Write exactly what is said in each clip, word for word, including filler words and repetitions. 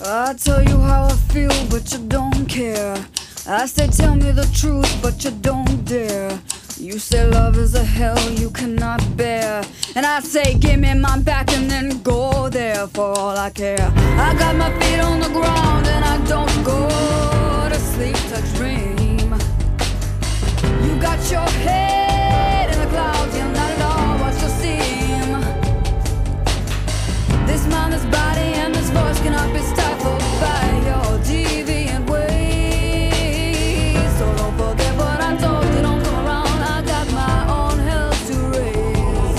I tell you how I feel, but you don't care. I say tell me the truth, but you don't dare. You say love is a hell you cannot bear, and I say give me my back and then go there for all I care. I got my feet on the ground and I don't go to sleep to dream. You got your head in the clouds, you're not at all what you seem. This mind, this body and this voice cannot be stifled by your deviant ways. So don't forget what I told you, don't come around. I got my own hell to raise.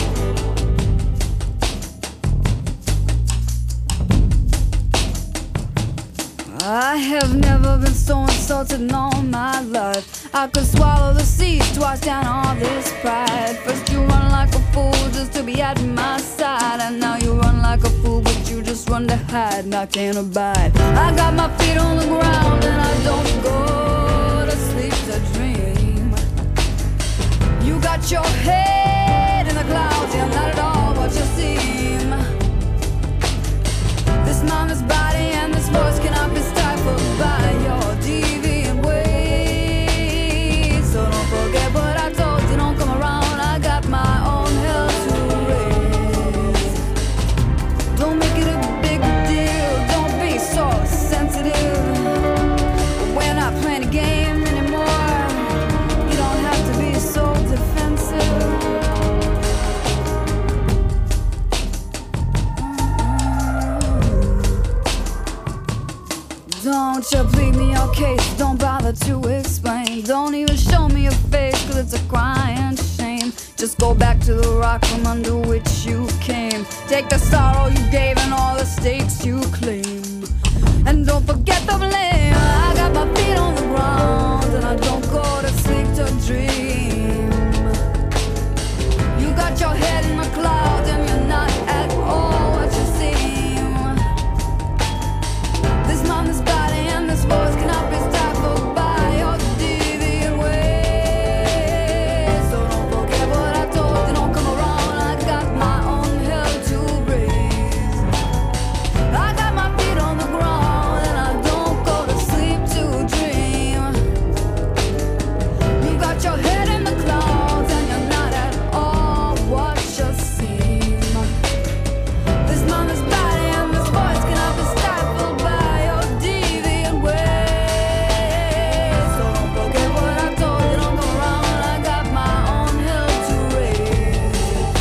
I have never been so insulted in all my life. I could swallow the seas twice down all this pride. First you run like a fool just to be at my side, and now you run like a fool but you just run to hide, and I can't abide. I got my feet on the ground and I don't go to sleep to dream. You got your head in the clouds, you're not at all what you seem. This mind, this body and this voice cannot be stifled by your deviant ways. So don't forget what I told you, don't come around. I got my own hell to raise. Don't make it a big deal, don't be so sensitive. We're not playing a game anymore. You don't have to be so defensive. Don't you plead me your case, don't bother to explain. Don't even show me your face, cause it's a crying shame. Just go back to the rock from under which you came. Take the sorrow you gave and all the stakes you claim, and don't forget the blame. I got my feet on the ground and I don't go to sleep to dream. You got your head in the clouds and you're not at all what you seem. This mind, this body and this voice cannot be stifled by your deviant ways. So don't forget what I told you, don't come around. I got my own hell to raise. I got my feet on the ground and I don't go to sleep to dream. You got your head in the clouds and you're not at all what you seem. This mind, this body and this voice cannot be stifled by your deviant ways. So don't forget what I told you, don't come around. I got my own hell to raise.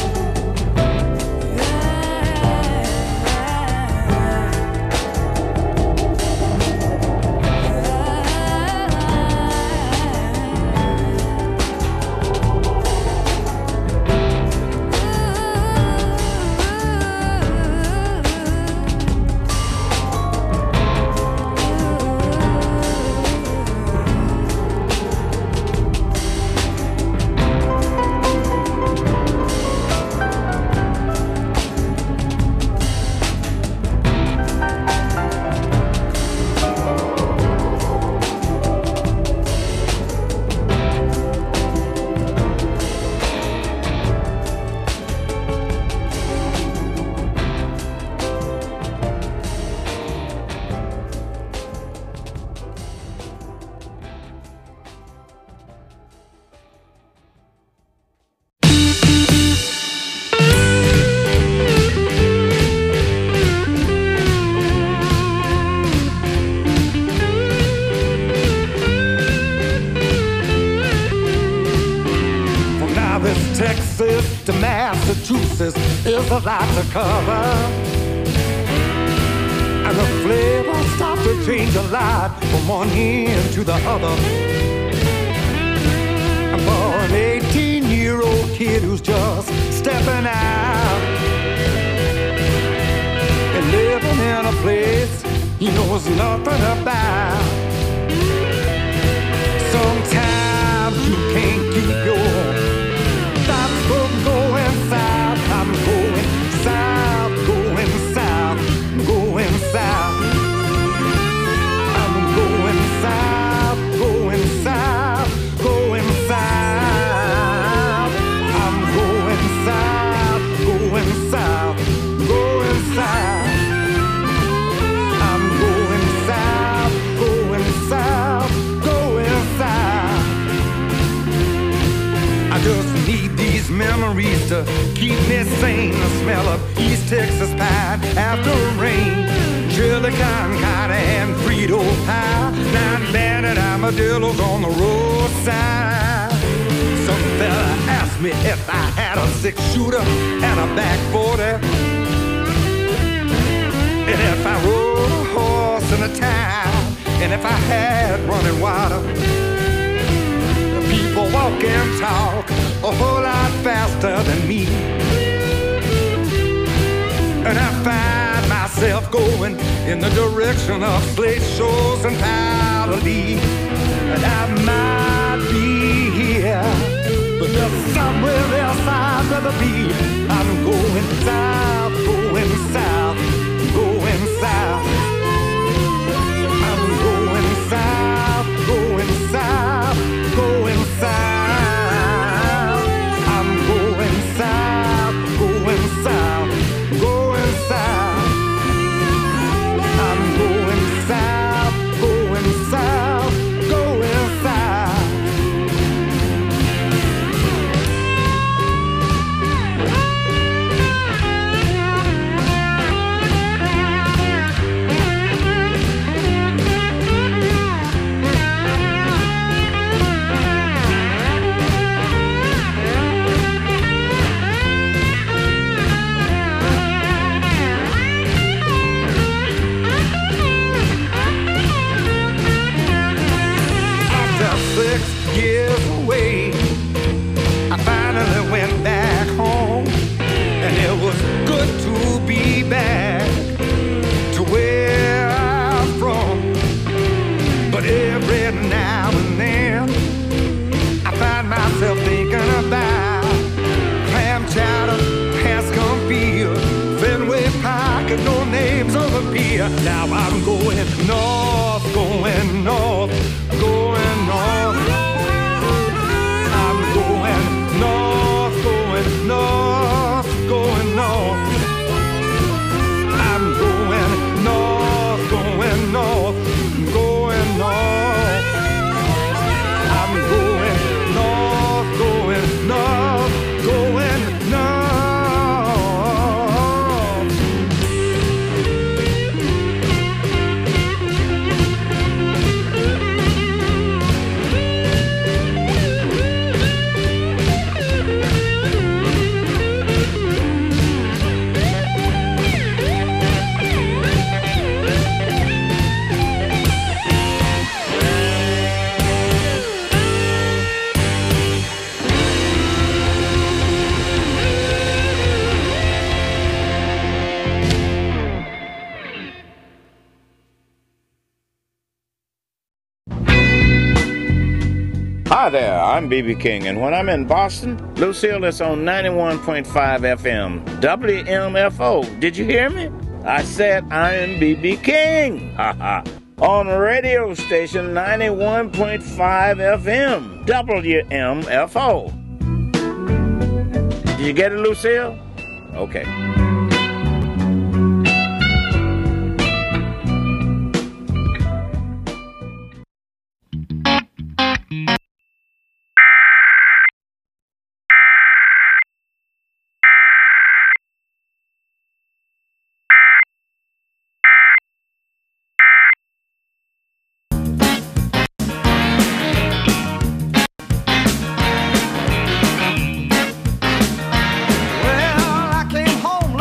From now this Texas to Massachusetts is a lot to cover, and the flavor starts to change a lot from one end to the other. And for an eighteen-year-old kid who's just stepping out and living in a place he knows nothing about, sometimes you can't keep your thoughts from going south. I'm going south, going south, going south. I'm going south, going south, going south. I'm going south, going south, going south. I'm memories to keep me sane. The smell of East Texas pine after rain. Chili con carne and Frito pie. Nine banded armadillos on the roadside. Some fella asked me if I had a six-shooter and a back forty, and if I rode a horse in a town, and if I had running water. The people walk and talk a whole lot faster than me, and I find myself going in the direction of slate shows and powder leaf. And I might be here, but there's somewhere else I'd rather be. I'm going south, going south, going south. I'm going south, going south, going south. I'm going south, going south, going south. I'm going south, going south, going south. Six years away, I finally went back home, and it was good to be back to where I'm from. But every now and then I find myself thinking about clam chowder, Hanscom Field, Fenway Park, and no names on the pier. Now I'm going north, going north, going north. I'm going north, going north, going north. I'm going north, going north, going north. I'm going north, going north, going north. Hi there, I'm B B King, and when I'm in Boston, Lucille is on ninety-one point five F M, W M F O. Did you hear me? I said I'm B B King, haha, on radio station ninety-one point five F M, W M F O. Did you get it, Lucille? Okay. Well, I came home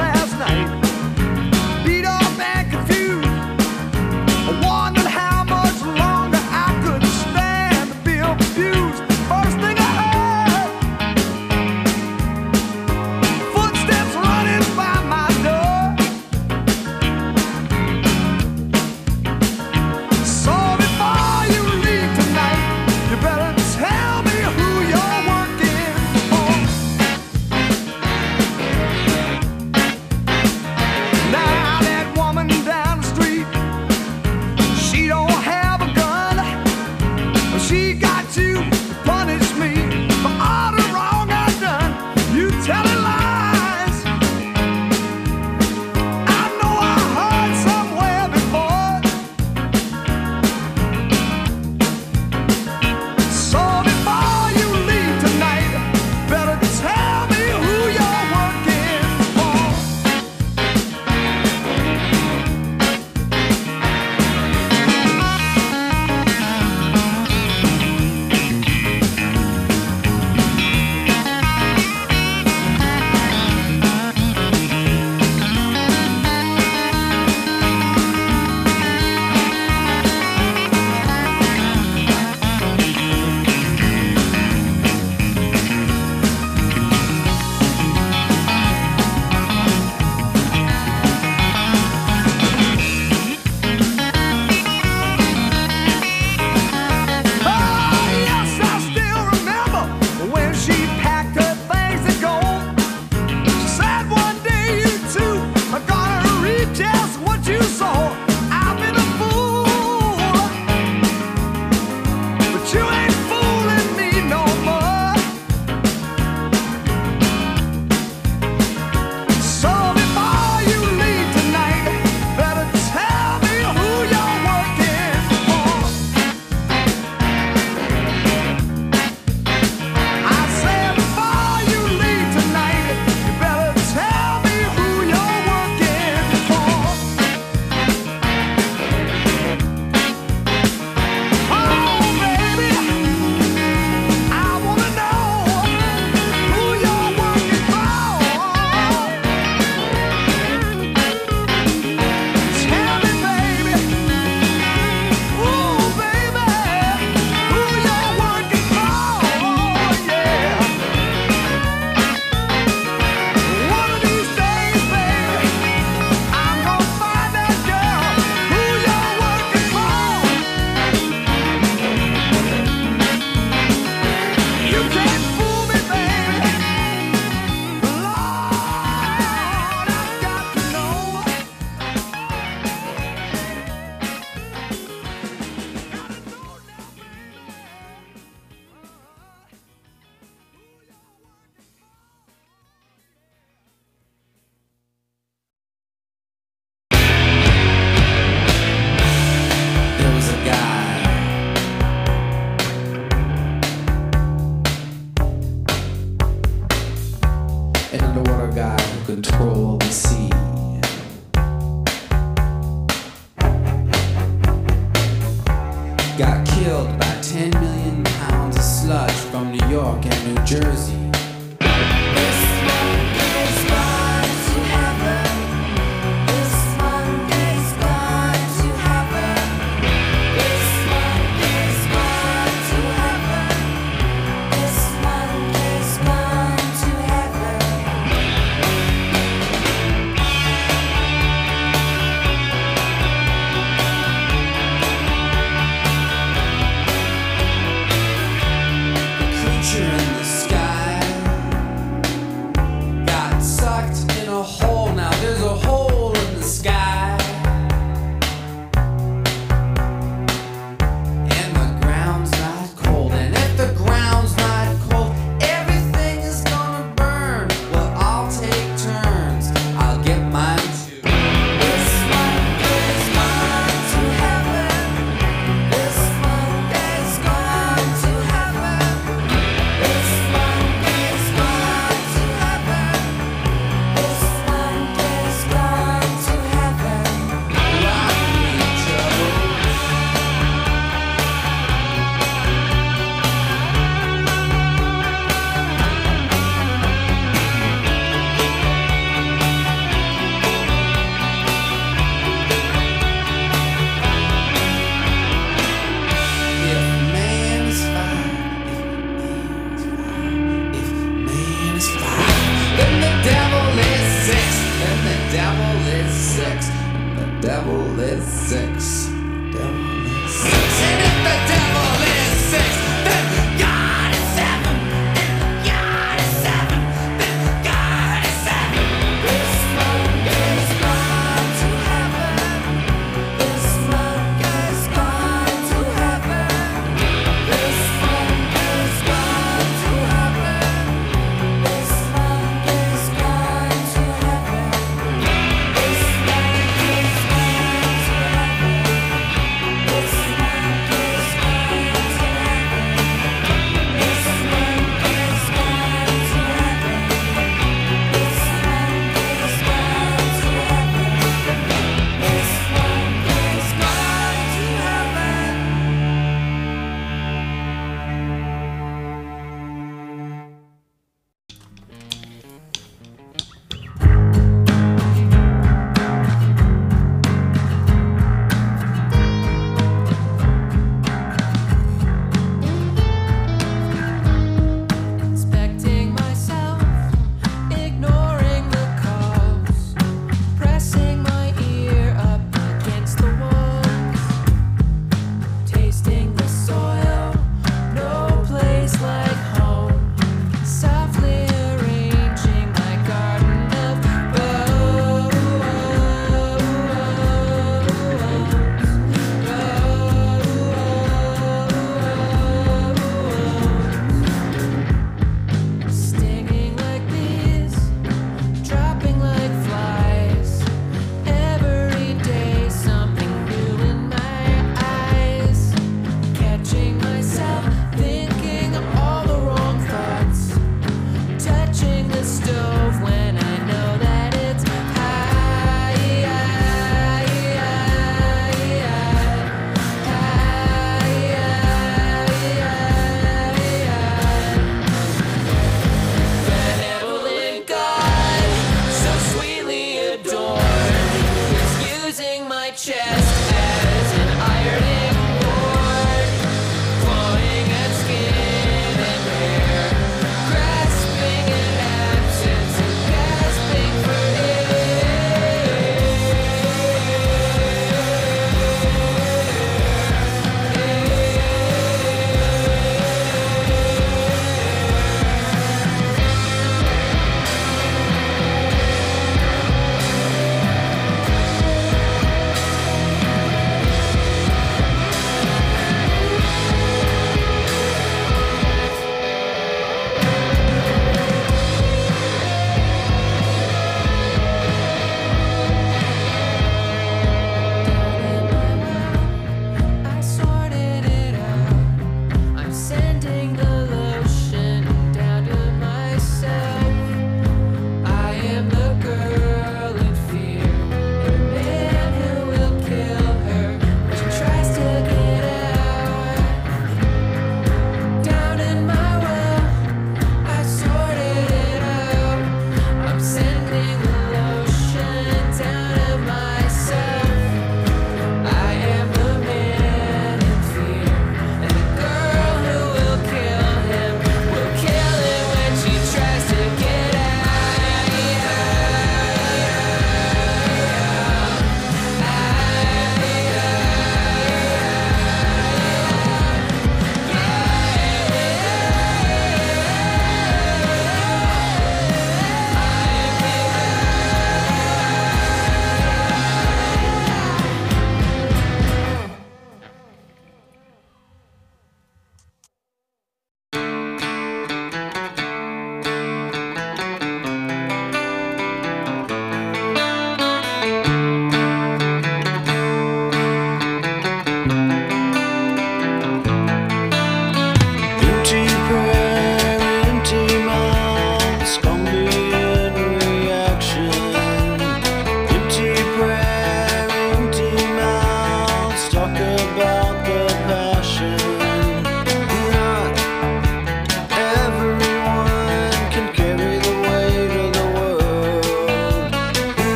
got killed by ten million pounds of sludge from New York and New Jersey.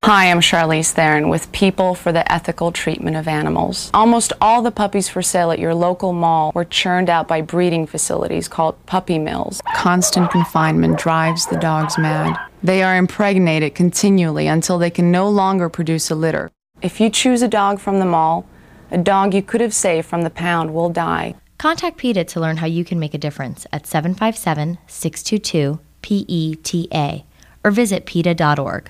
Hi, I'm Charlize Theron with People for the Ethical Treatment of Animals. Almost all the puppies for sale at your local mall were churned out by breeding facilities called puppy mills. Constant confinement drives the dogs mad. They are impregnated continually until they can no longer produce a litter. If you choose a dog from the mall, a dog you could have saved from the pound will die. Contact PETA to learn how you can make a difference at seven five seven, six two two, P E T A or visit PETA dot org.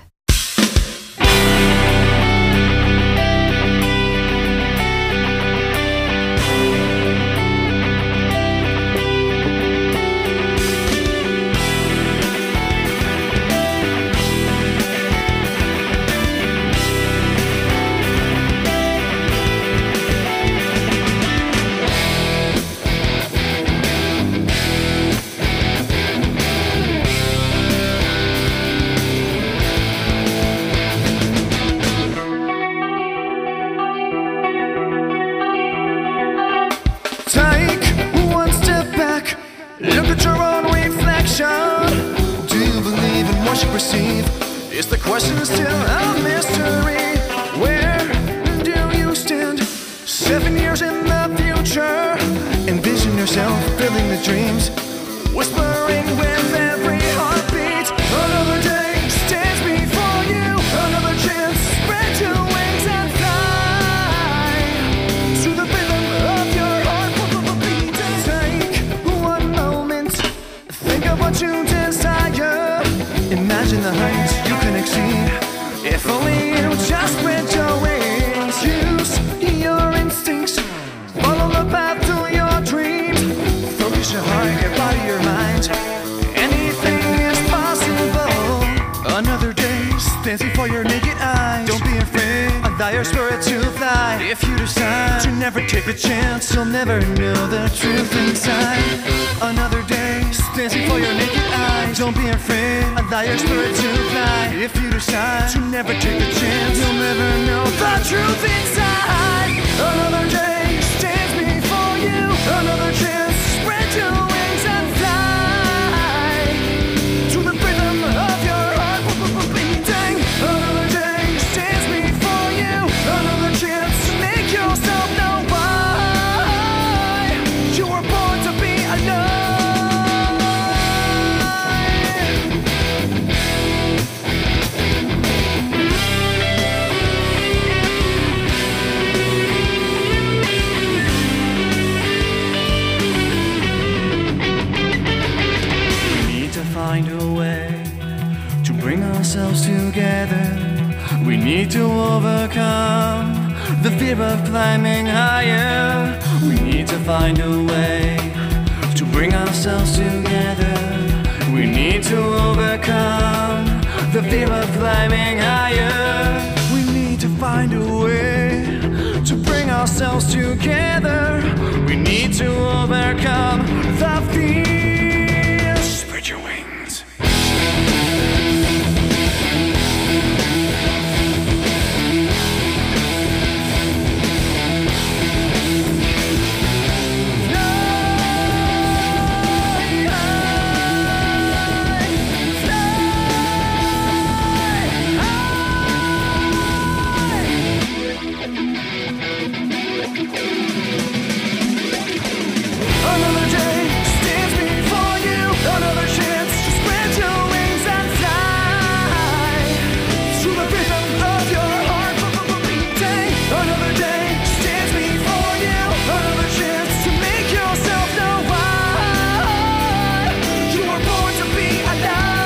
Is the question still a mystery? Where do you stand? Seven years in the future. Envision yourself filling the dreams, whispering with every heartbeat. Another day stands before you. Another chance, spread your wings and fly to the rhythm of your heart. Take one moment, think of what you desire. Imagine the heights you can exceed. If only you just spread your wings. Use your instincts, follow the path to your dreams. Focus your heart, your body, your mind. Anything is possible. Another day stands before your naked eyes. Don't be afraid, allow your spirit to fly. If you decide to never take the chance, you'll never know the truth inside. Another day stands before your naked eyes. Don't be afraid, allow your spirit to fly. If you decide to never take the chance, you'll never know the truth inside. Another day stands before you. Another chance, spread your wings and fly to the rhythm of your heart beating. Another day stands before you. Another chance to make yourself know why you were born to be alone. Find a way to bring ourselves together. We need to overcome the fear of climbing higher. We need to find a way to bring ourselves together. We need to overcome the fear of climbing higher. We need to find a way to bring ourselves together. We need to overcome the fear. Spread your wings. Another day stands before you. Another chance to spread your wings and fly to the rhythm of your heart beating. Another day stands before you. Another chance to make yourself know why you were born to be alive.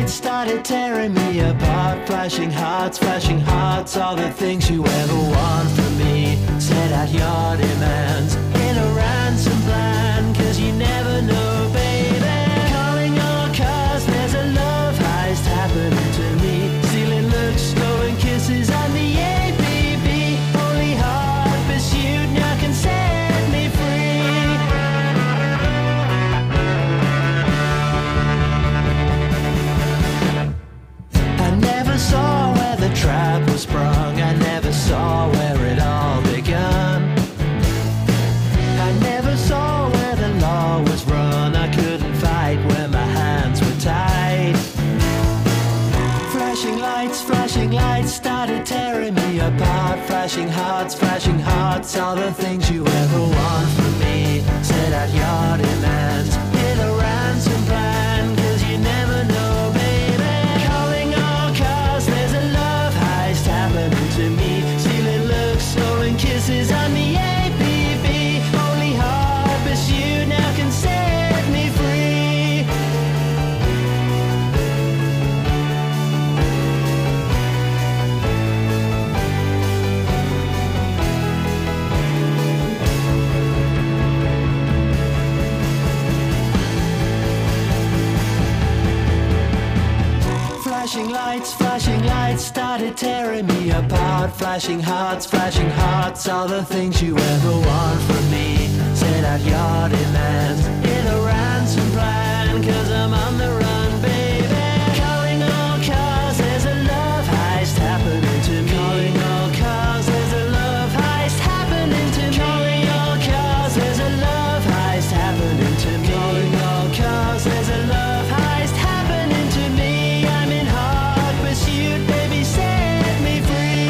lights started tearing me apart. Flashing hearts, flashing hearts, all the things you ever want from me. Set out your demands in a ransom plan, cause you never know, baby. Calling all cars, there's a love heist happening to me. Stealing looks, stolen kisses on the A B B. Only heart pursued now can set me free. I never saw where the trap was sprung. I never saw where it all begun. I never saw where the law was run. I couldn't fight when my hands were tied. Flashing lights, flashing lights started tearing me apart. Flashing hearts, flashing hearts, all the things you ever want from me. Set out your demands, hit a ransom plan, cause you never know, baby. Calling all cars, there's a love heist happening to me. Stealing looks, stolen kisses on the A B B. Only heart pursued now can set me free. Flashing lights, flashing lights started tearing me apart. Flashing hearts, flashing hearts, all the things you ever want from me. Set out your demands in a ransom plan, cause I'm on the run, baby. Calling all cars, there's a love heist happening to me. Calling all cars, there's a love heist happening to me. Calling all cars, there's a love heist happening to me. Calling all cars, there's a love heist happening to me. I'm in hard pursuit, baby, set me free.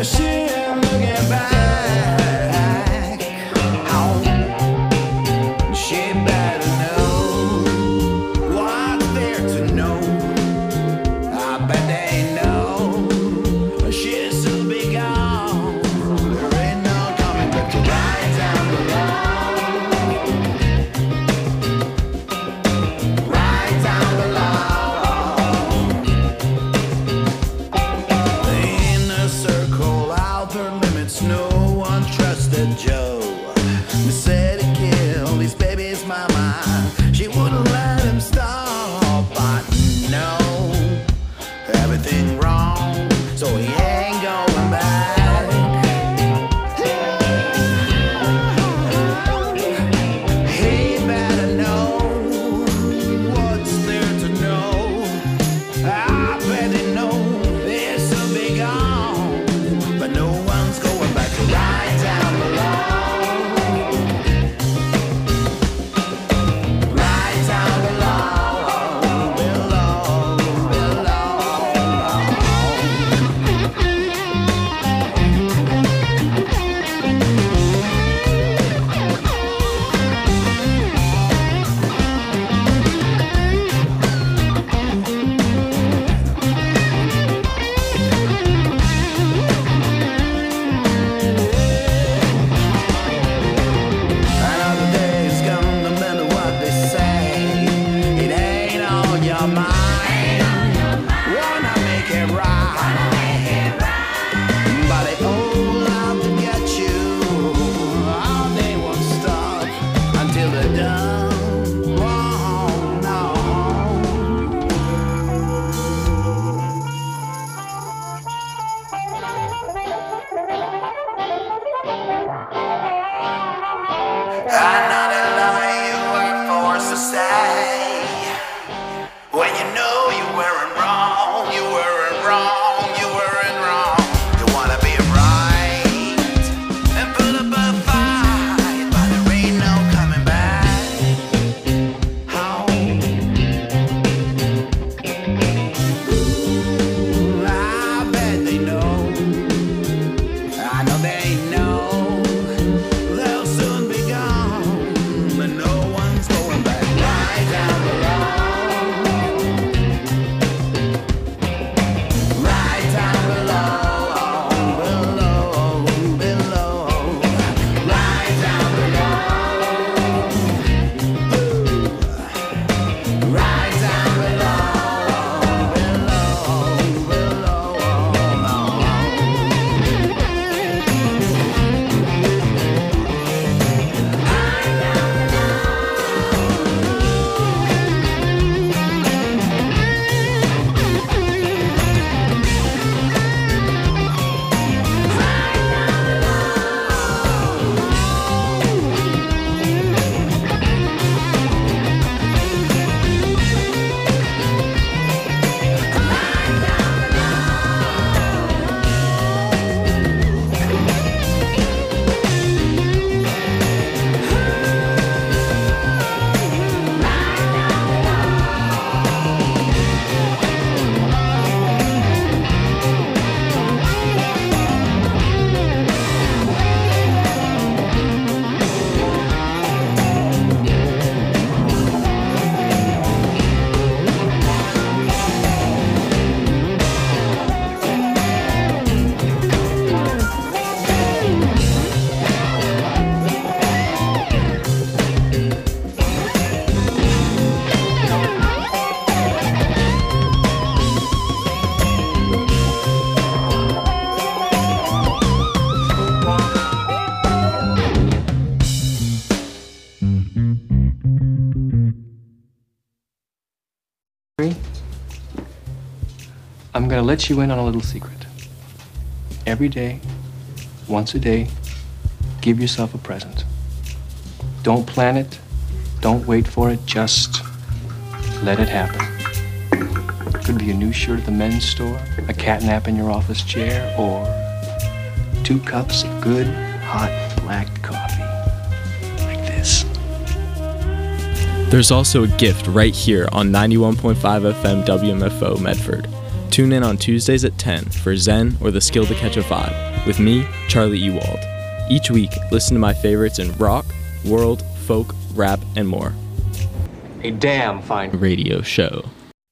I'm going to let you in on a little secret. Every day, once a day, give yourself a present. Don't plan it. Don't wait for it. Just let it happen. Could be a new shirt at the men's store, a cat nap in your office chair, or two cups of good, hot, black coffee. Like this. There's also a gift right here on ninety-one point five F M W M F O Medford. Tune in on Tuesdays at ten for Zen or the Skill to Catch a Vibe with me, Charlie Ewald. Each week, listen to my favorites in rock, world, folk, rap, and more. A damn fine radio show.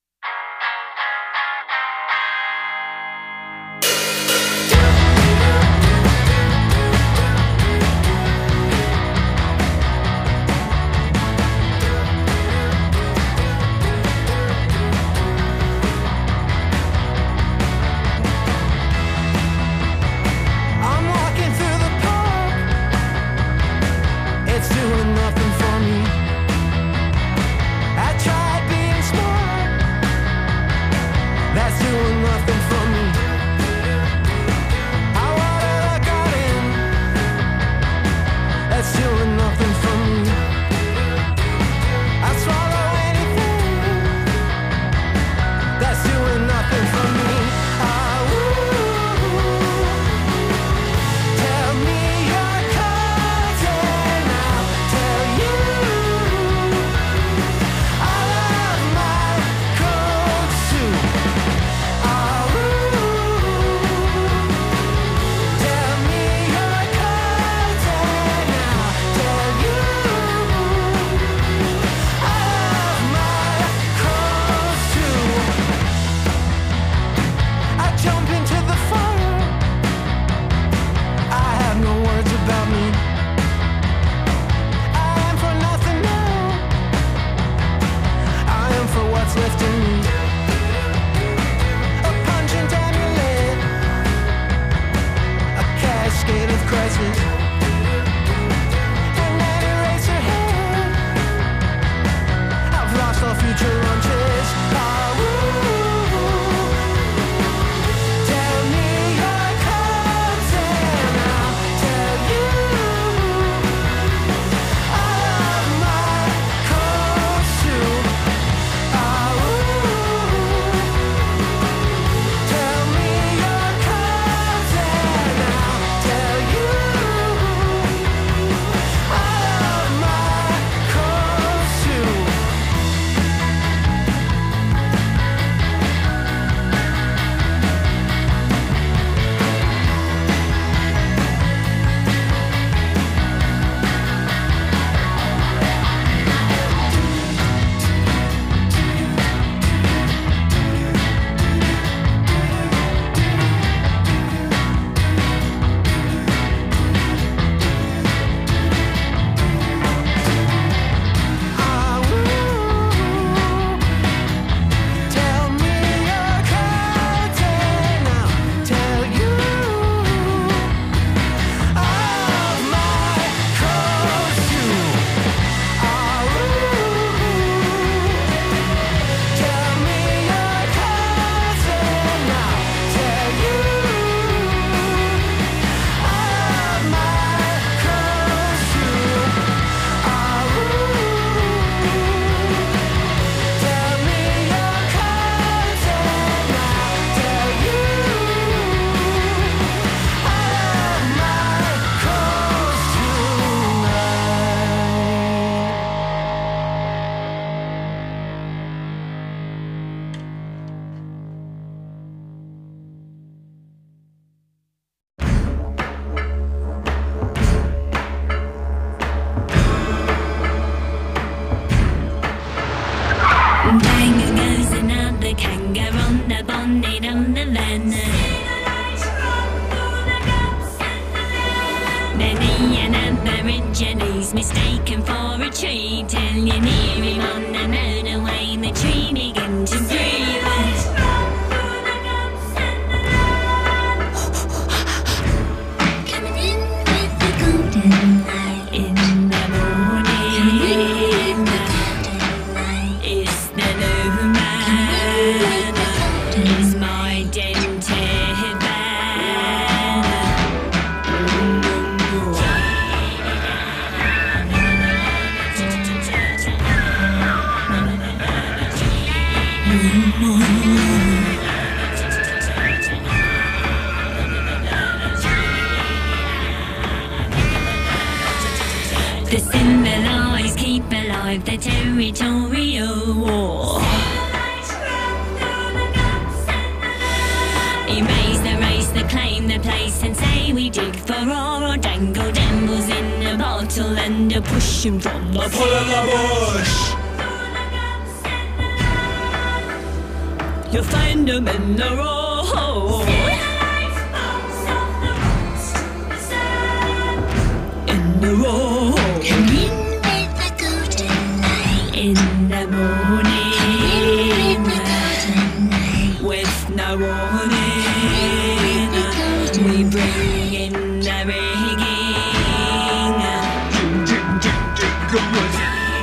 Mistaken for a tree till you're near him on the motorway. The tree begin to breathe. Coming in with the golden light in the morning. It's the new man. It's my dented the symbolize keep alive the territorial war. Erase the race, the claim the place, and say we dig for ore or dangle dambles in a bottle and a push 'em from the pull of the bush. You'll find 'em in the road. In the road. Come in with the golden light. In the morning. Come in with the golden light. With no warning. We bring in the rigging. Jing, jing, jing, jing,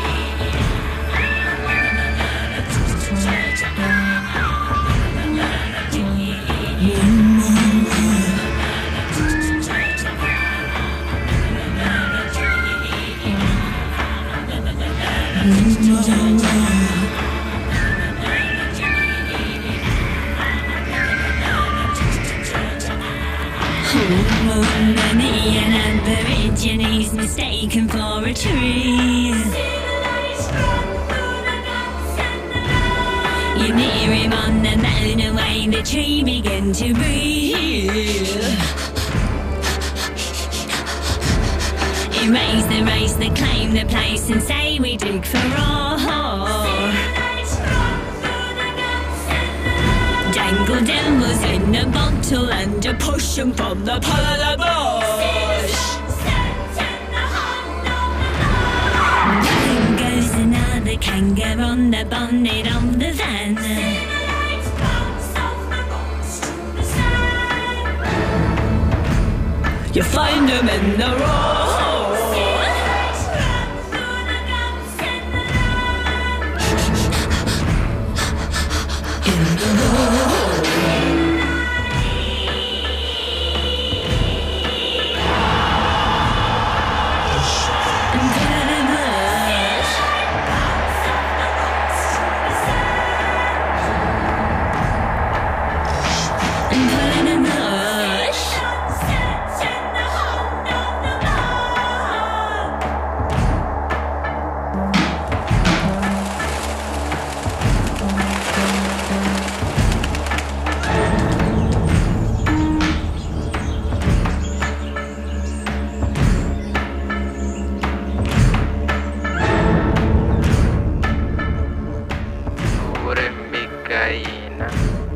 Many an Aborigines mistaken for a tree. You near him on the moon away, the tree began to breathe. Erase the race, the claim the place, and say we dig for ore. Dangle devils in a bottle and a push 'em from the pull of the bush. Down goes another kangaroo on the bonnet of the van. You find 'em in the road. In the road. Micaína.